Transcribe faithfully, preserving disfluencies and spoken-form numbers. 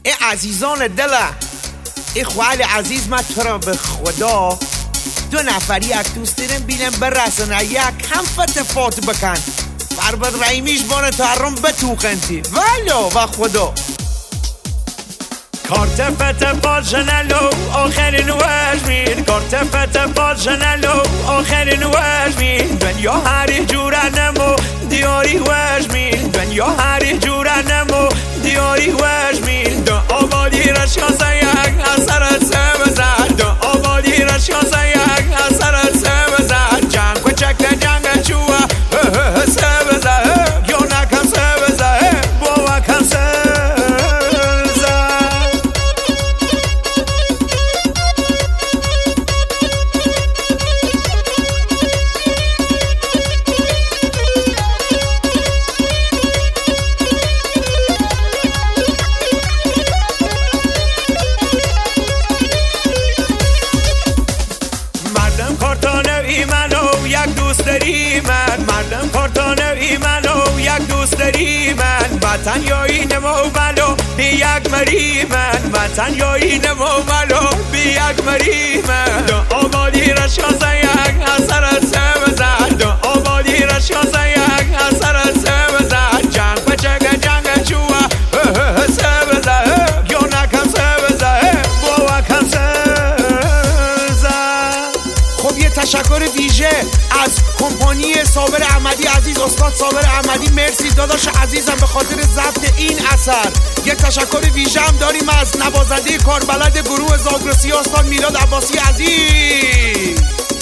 ای عزیزان دلم، ای خواهل عزیز، من تو را به خدا دو نفری یک دوست دارم بینم برسن یک هم فتفات بکن فرباد رایمیش بانه تحرم بتوخنتی ولو و خدا کارت فتفات جنلو آخرین وجمین کارت فتفات جنلو آخرین وجمین دنیا هری جوره نمو دیاری وجمین دنیا هری جوره نمو دیاری وجمین دو آبادی رشیازه یک اثرت سبزد دو آبادی رشیازه یک اثرت سبزد جنگ و چکل جنگ چوه سبزد یا نکم سبزد بوا کم سبزد منو یک دوست داری من مردم کارتانه ای منو یک دوست داری من وطن یا این مو منو بی یک مری من وطن یا این مو منو بی یک مری من دو آبادی رشیازه یک اثرت سبزد دو آبادی رشیازه یک اثرت سبزد جنگ بچه جنگ چوه سبزد یا نکم سبزد بوا کم سبزد. خب یه تشکر ویژه از کمپانی صابر احمدی عزیز، استاد صابر احمدی، مرسی داداش عزیزم به خاطر ضبط این اثر. یه تشکر ویژه هم داریم از نوازنده کاربلد گروه زاگرسی استاد میلاد عباسی عزیز.